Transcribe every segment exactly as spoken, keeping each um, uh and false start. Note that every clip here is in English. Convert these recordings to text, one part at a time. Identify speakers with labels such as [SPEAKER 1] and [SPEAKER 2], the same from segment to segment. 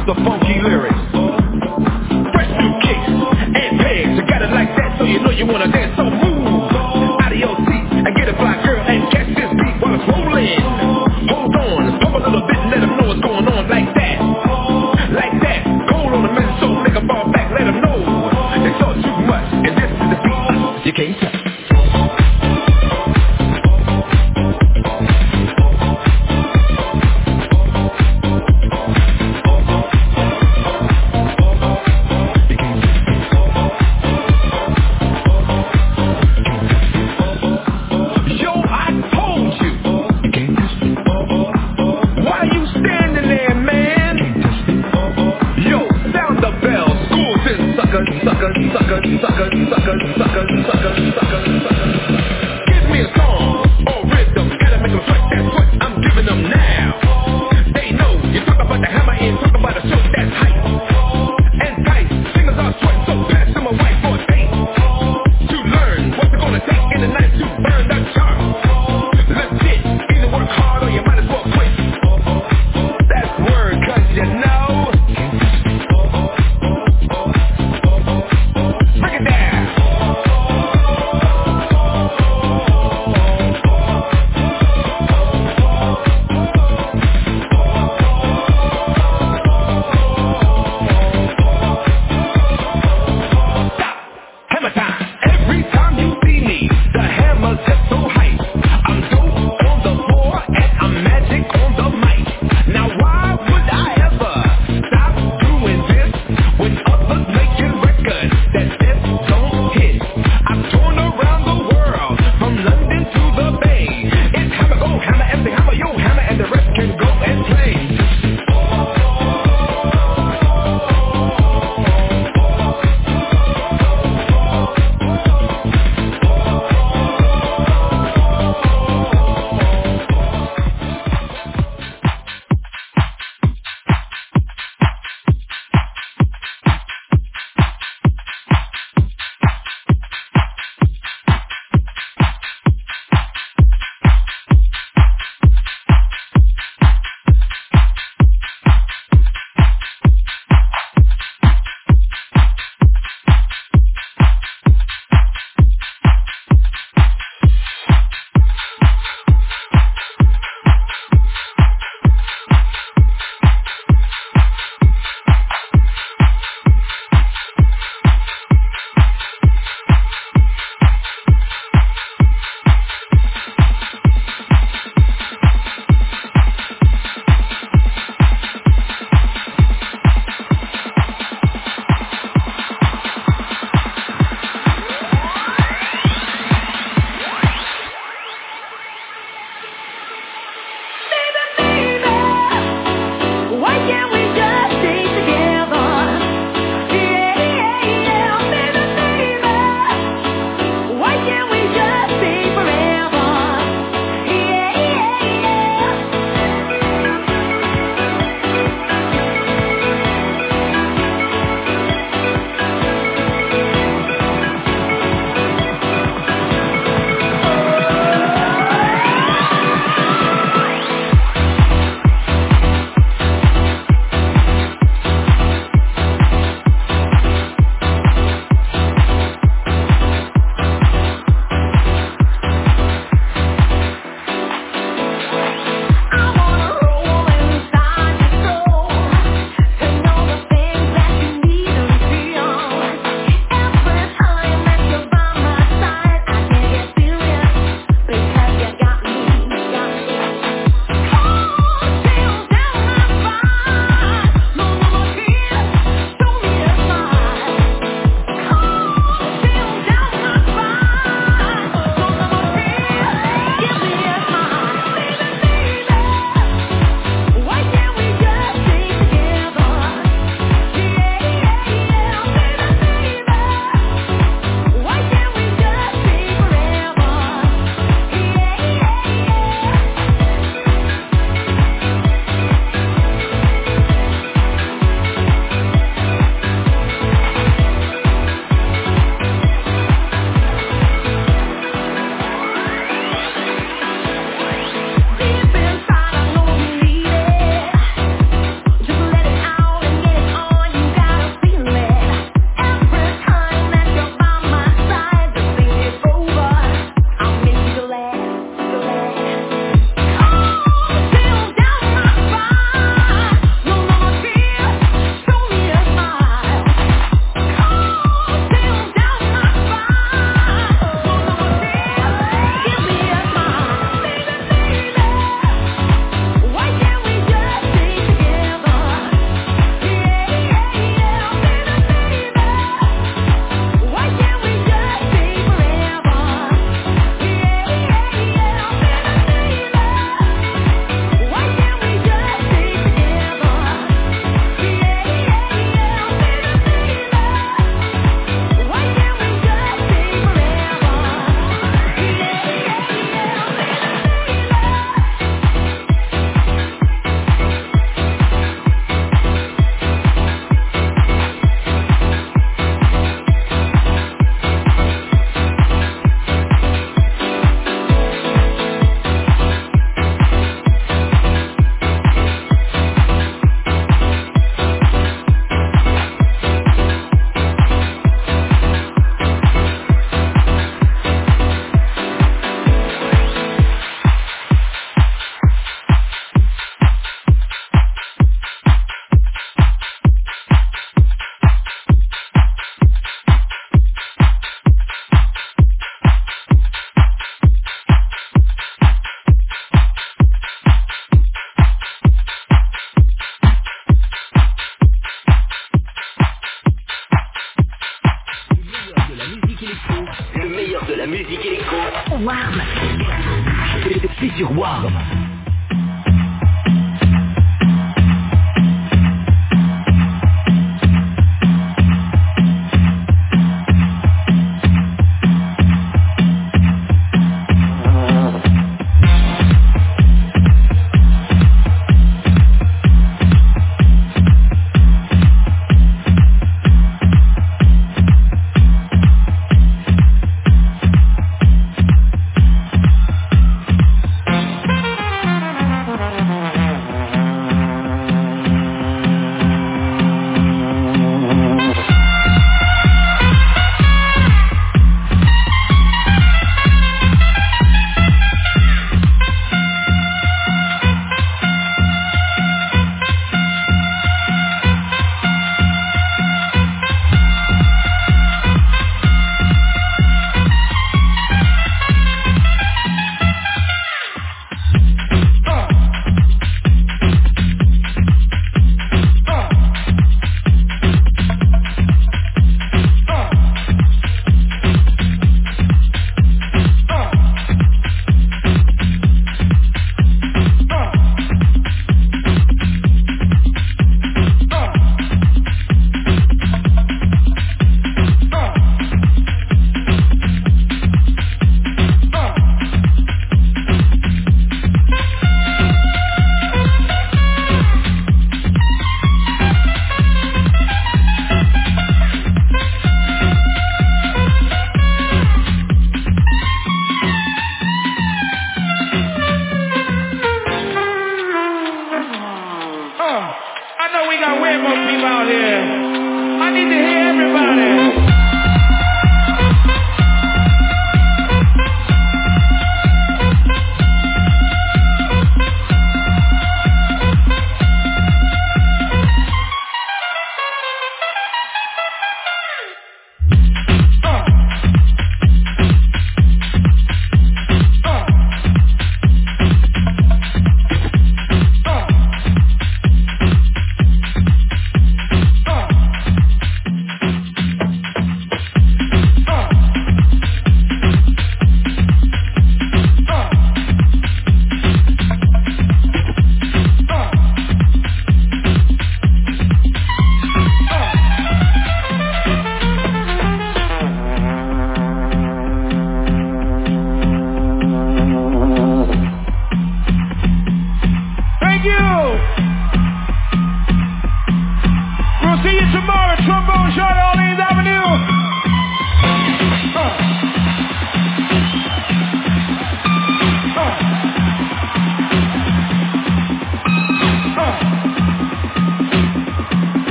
[SPEAKER 1] the funky lyrics. Fresh new kicks and pegs. You got it like that, so you know you wanna dance. So move out of your seat and get a fly girl and catch this beat while it's rolling. Hold on, pump a little bit and let them know what's going on like that. Like that. Hold on a minute, so make a fall back, let them know. They saw too much, and this is the beat you can't touch.
[SPEAKER 2] la musique électro. Warm. C'est c'est sur Warm.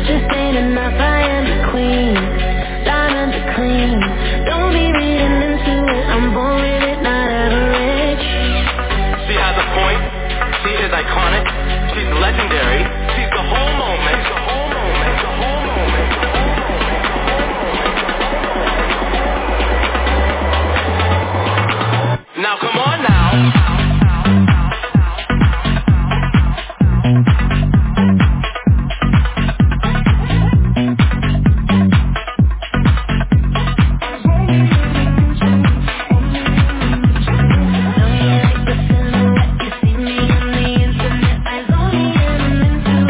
[SPEAKER 1] just ain't enough. I am the queen, diamond the clean. Don't be reading into it. I'm born with it, not average.
[SPEAKER 3] She has a point. She is iconic. She's legendary. She's the whole moment. The whole moment. The whole moment. Now come on now.
[SPEAKER 1] Know you like the silhouette. You see me on the internet. Eyes only and I'm into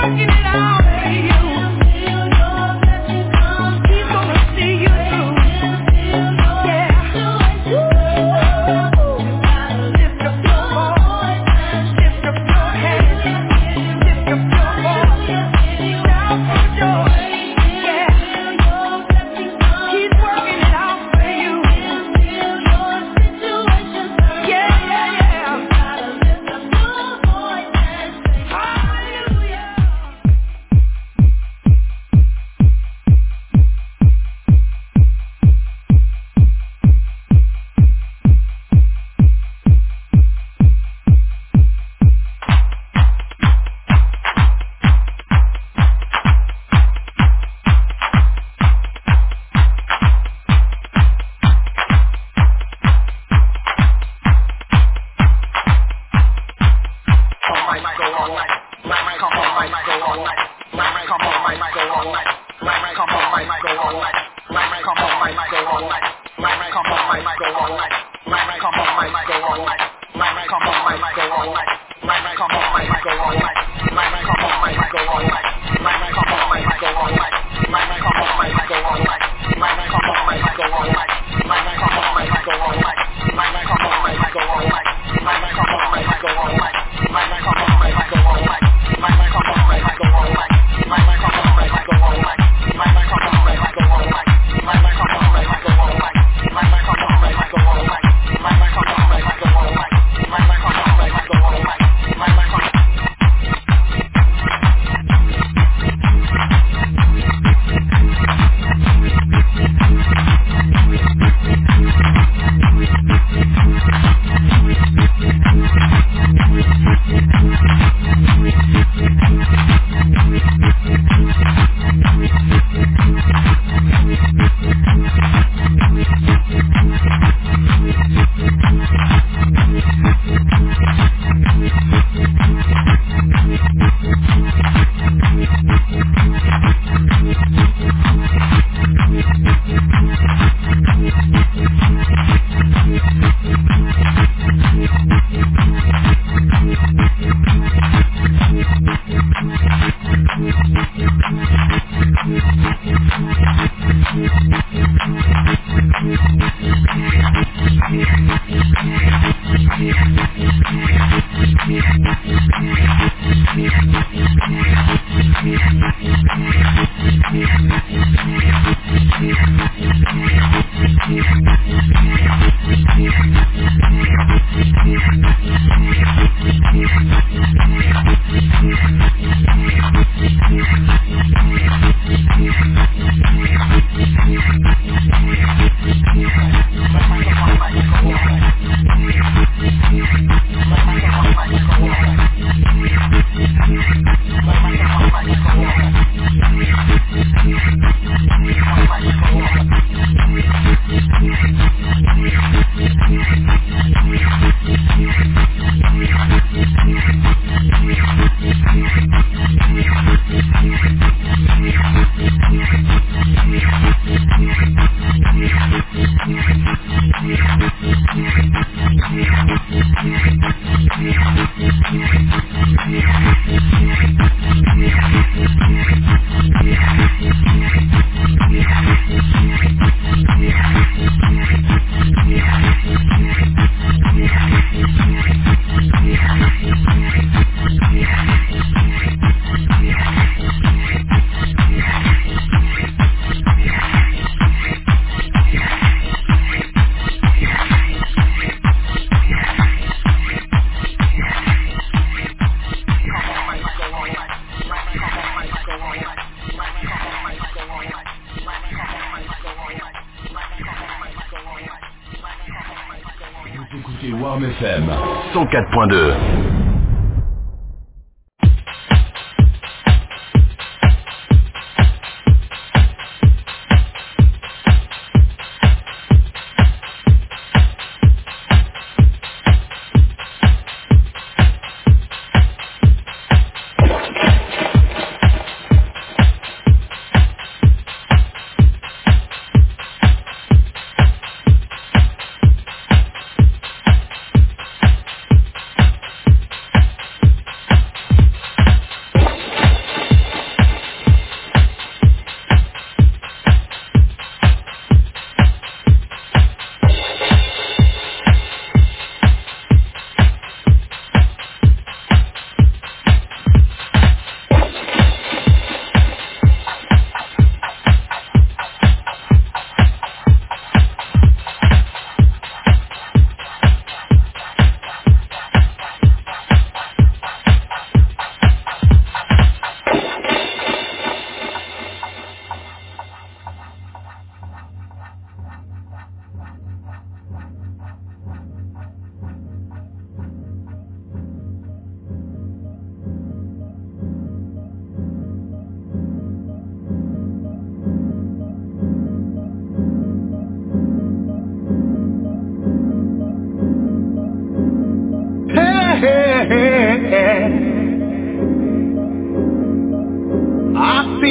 [SPEAKER 4] cent quatre point deux.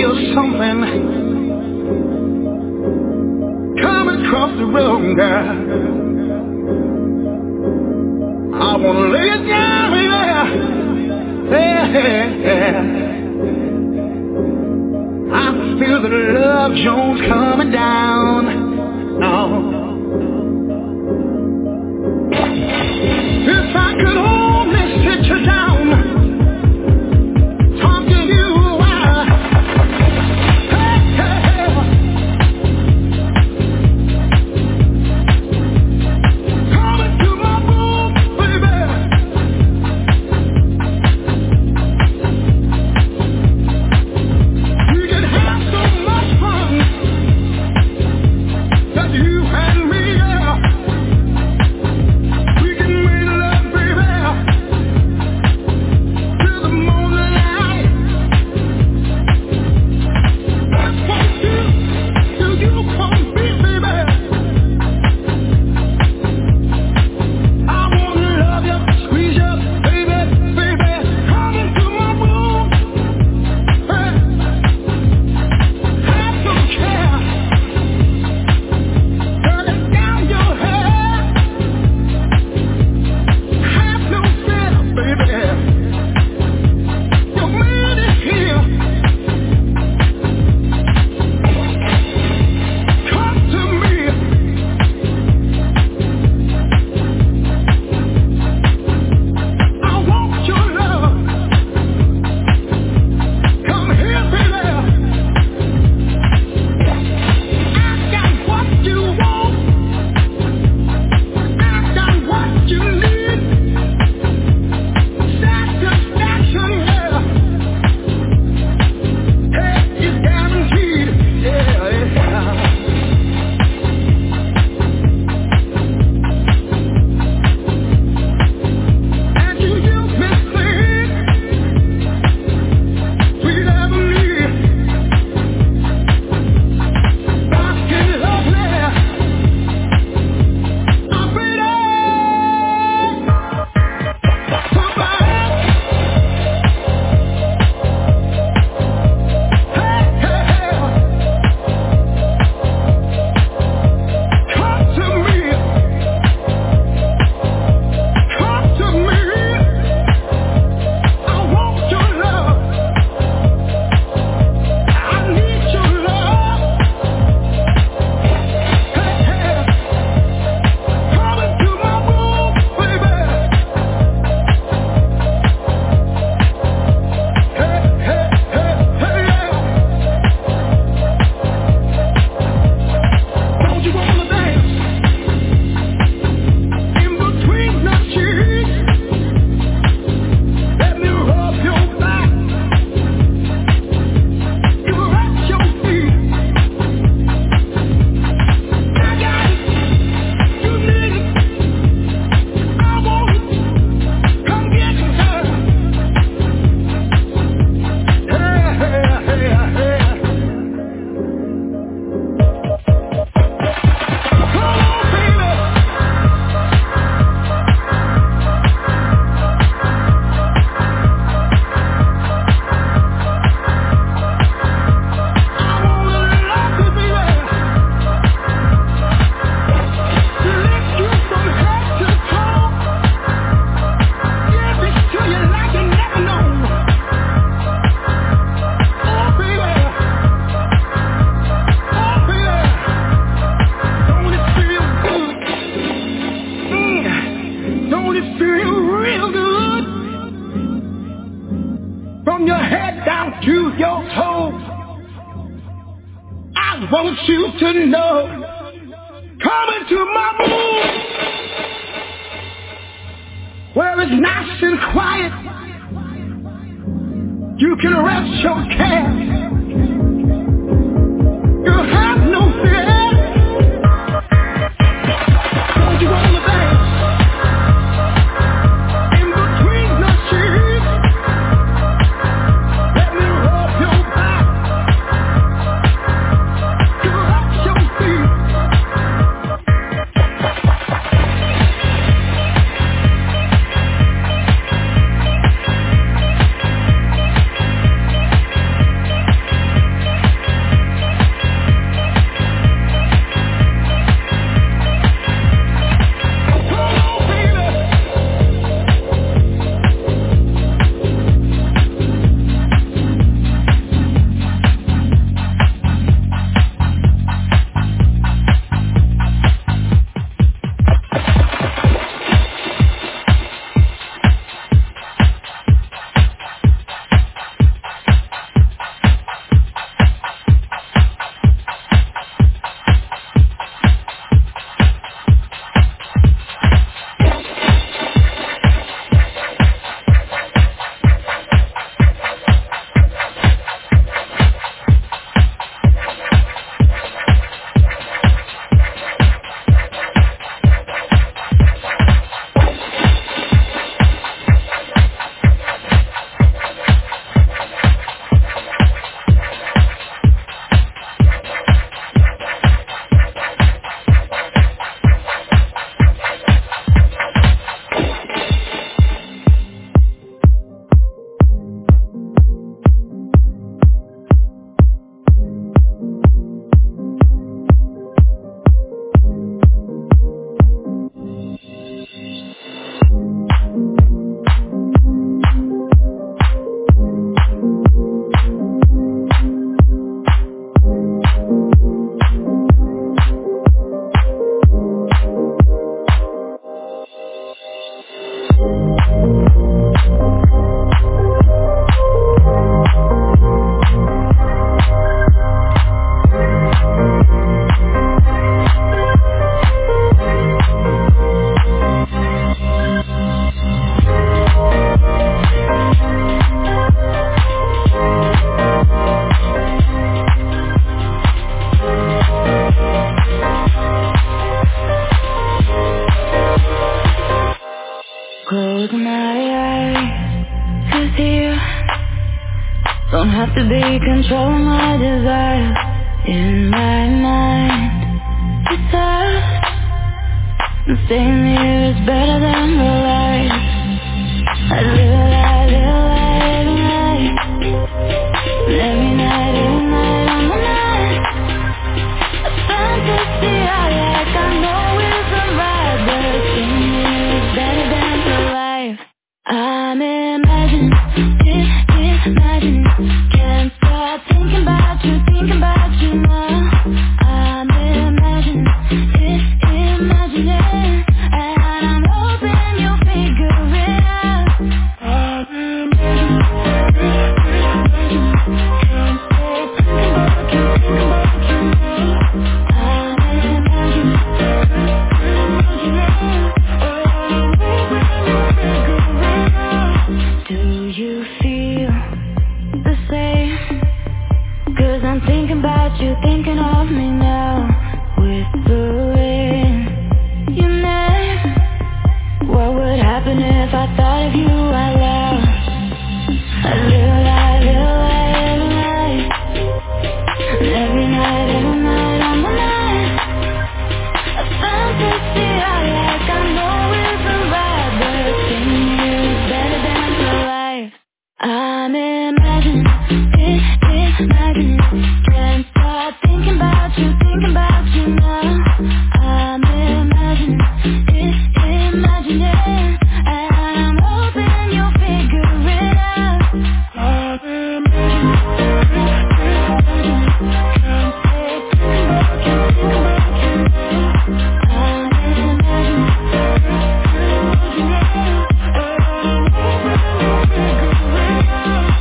[SPEAKER 1] feel something coming across the room, girl. I wanna lay it down, yeah, yeah, yeah. I feel the love Jones coming down. No. If I could only sit you down, talk to you a while. Hey, hey, hey. Come into my room, baby. We can have so much fun that you and me, yeah. We can make love, baby, till the morning light. That's what you, till you come be, baby. I wanna love you, squeeze you, baby, baby. Come into my room, hey. Have some care, turn it down your hair. Have no fear, baby. Your man is here. Come to me. I want your love. Come here, baby. I got what you want. I got what you need. Satisfaction, yeah. Hey, it's guaranteed. Yeah, yeah. And you use me, sweet, sweet Emily. Rockin' lovely. I'm ready. Somebody. Hey, hey, hey. Come to me. Come to me. I want your love. I need your love. Hey, hey. Come into my room, baby. Hey, hey, hey, hey, yeah. Don't you wanna dance in between the sheets? Let me rub your back, erect your feet. I got it, you need it, I want it. Come get it, girl. Hey, hey, hey, hey. Come on, baby. I wanna love you, baby. Lift you from head to toe. Give it to you like you never known. Oh, baby. Oh, baby. Don't it feel good? Mm. Don't it feel real good? From your head down to your toes. I want you to know. Come into my room where it's nice and quiet. You can rest your care. You have no fear. Don't you wanna dance in between the sheets? Let me rub your back, erect your feet.
[SPEAKER 4] slowly control my desire in my mind. It's tough. Staying here is better than the life. I live a lie, live a lie, every night. Every night, every night on my mind. A fantasy I like, I know we'll survive, but staying here is better than the life. I'm imagining it, imagining. Can't stop thinking about you, thinking about you now. I'm imagining it, imagining. And I'm hoping you'll figure it out. I'm imagining it, imagining. Can't stop thinking about you, thinking about you now. I'm imagining it, imagining. And I'm hoping you'll figure it out. Do you feel the same? 'Cause I'm thinking about you, thinking of me now. Whispering your name. What would happen if I thought of you out loud? I live a lie, live a lie, every night. Every night, every night on my mind. A fantasy I like, I know we'll survive, but staying here is better than the life. I'm imagining it, imagining. Can't stop thinking about you, thinking about you now. I'm imagining it, imagining. And I'm hoping you'll figure it out. I'm imagining it, imagining. Can't stop thinking about you, thinking about you now. I'm imagining it, imagining. And I'm hoping you'll figure it out.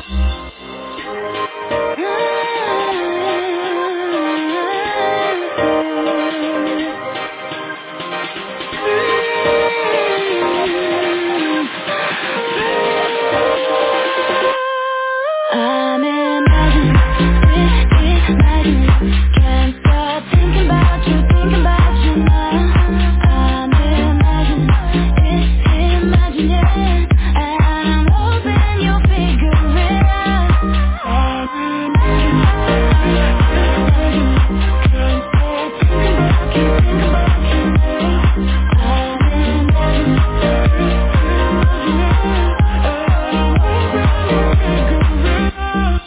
[SPEAKER 4] I'm imagining it, imagining. Can't stop thinking about you, thinking about you now. I'm imagining it, imagining. And I'm hoping you'll figure it out. I'm imagining it, imagining. Can't stop thinking about you, thinking about you now. I'm imagining it, imagining. And I'm hoping you'll figure it out.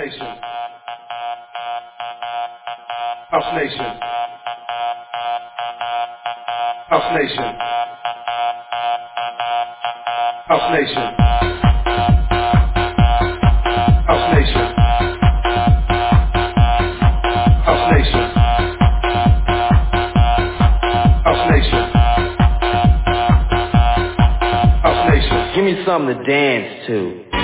[SPEAKER 1] Nation. House Nation. House Nation. House Nation. House Nation. House Nation. House Nation. House Nation.
[SPEAKER 3] Give me something to dance to.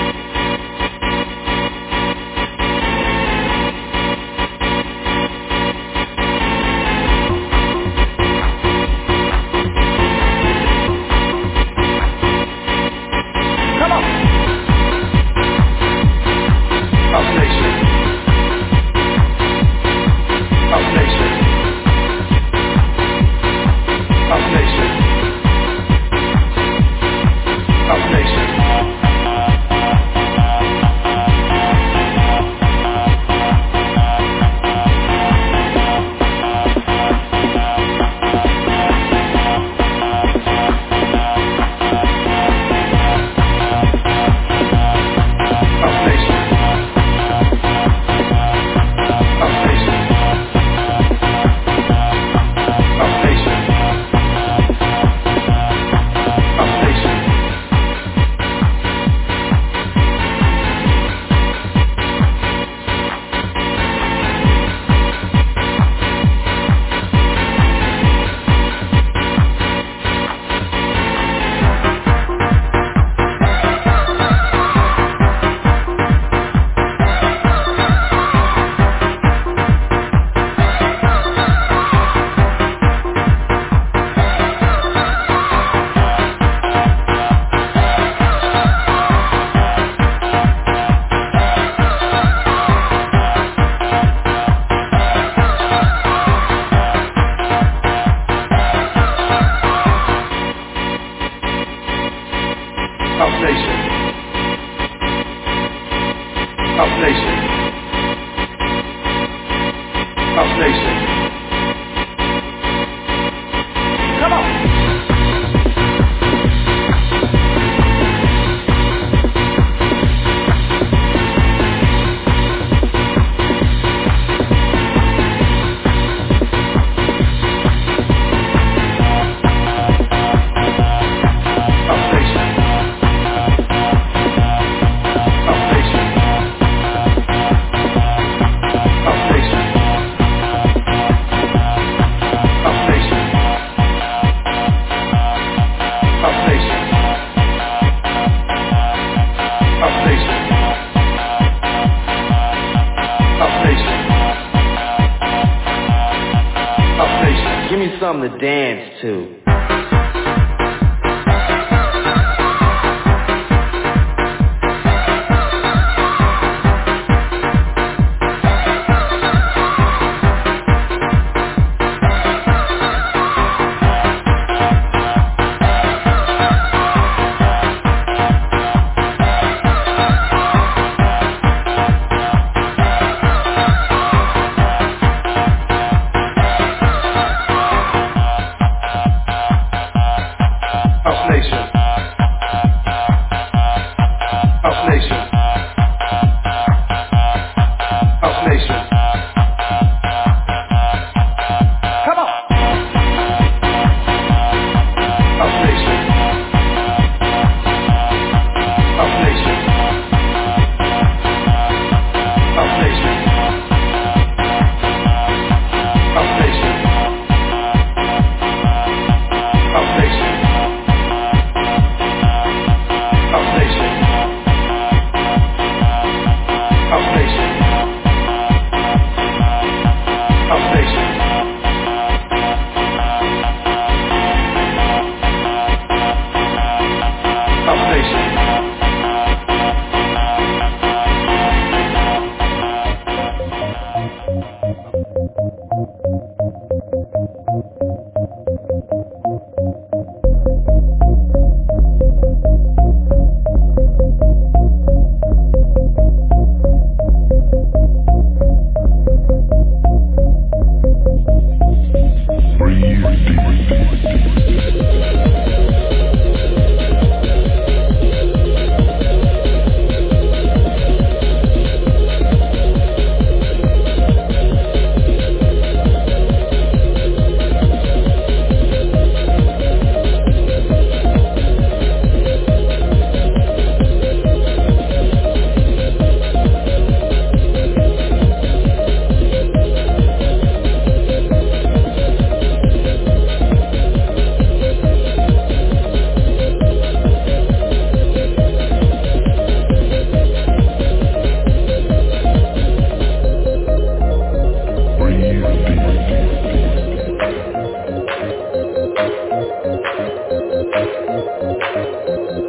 [SPEAKER 3] Something to dance to.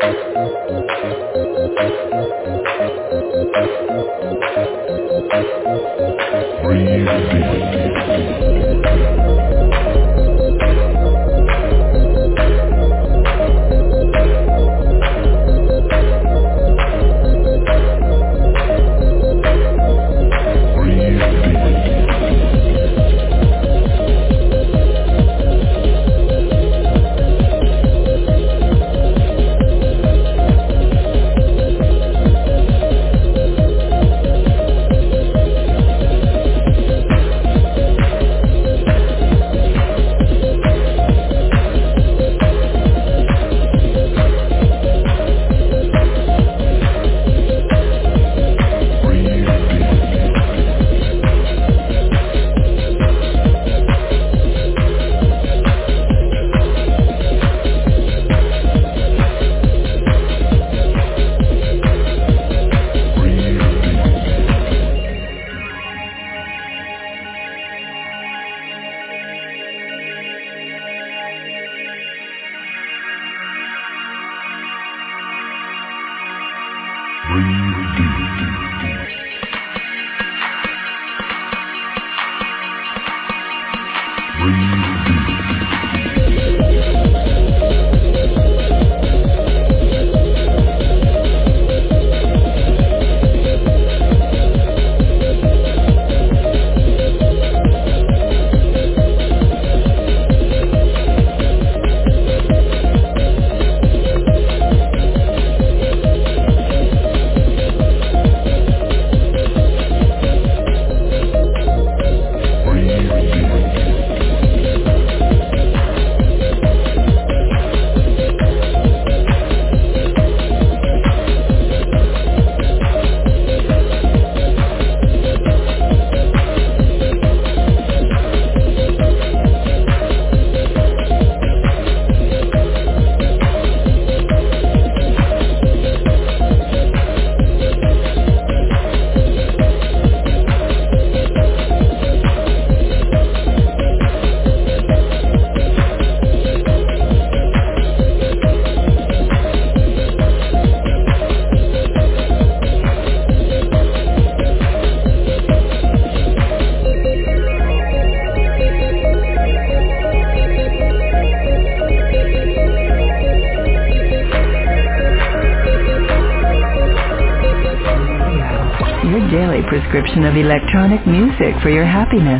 [SPEAKER 5] Prescription of electronic music for your happiness.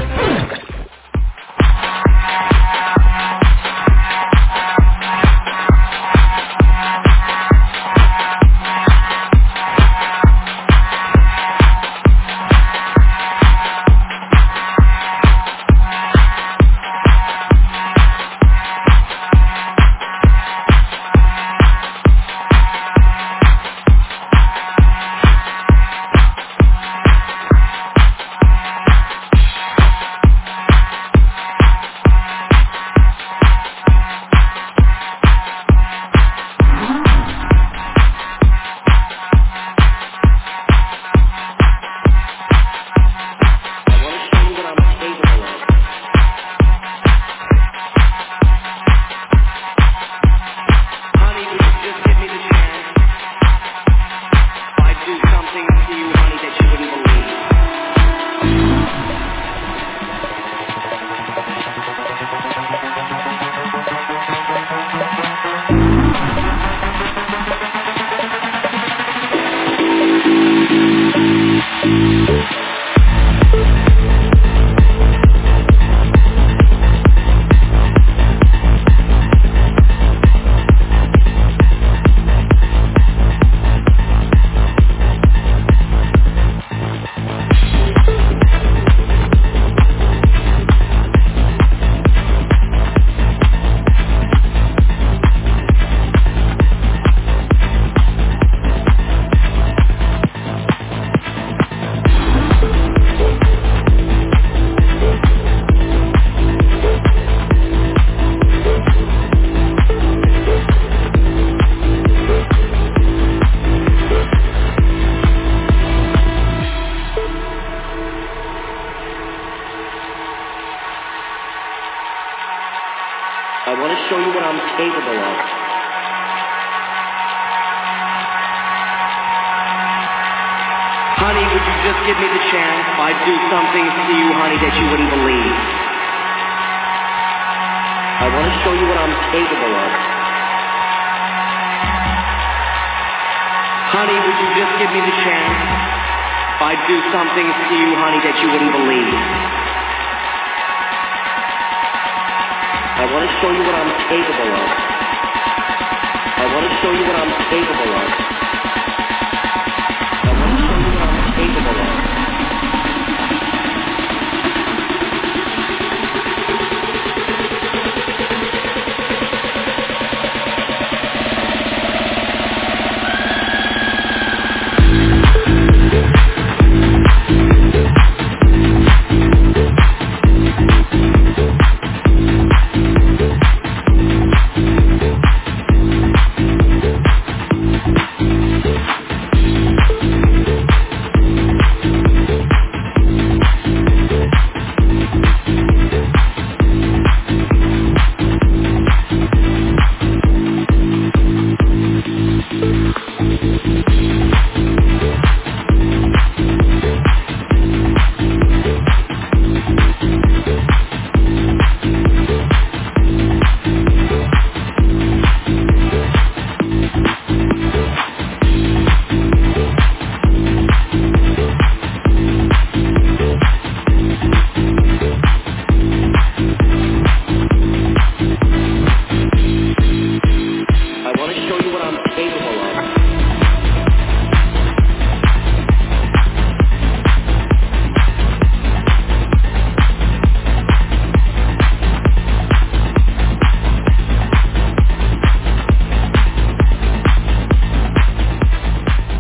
[SPEAKER 6] Honey, would you just give me the chance? I'd do some things to you, honey, that you wouldn't believe. I want to show you what I'm capable of. Honey, would you just give me the chance? I'd do some things to you, honey, that you wouldn't believe. I want to show you what I'm capable of. I want to show you what I'm capable of. I want to show you what I'm capable of. I want to show you what I'm capable of.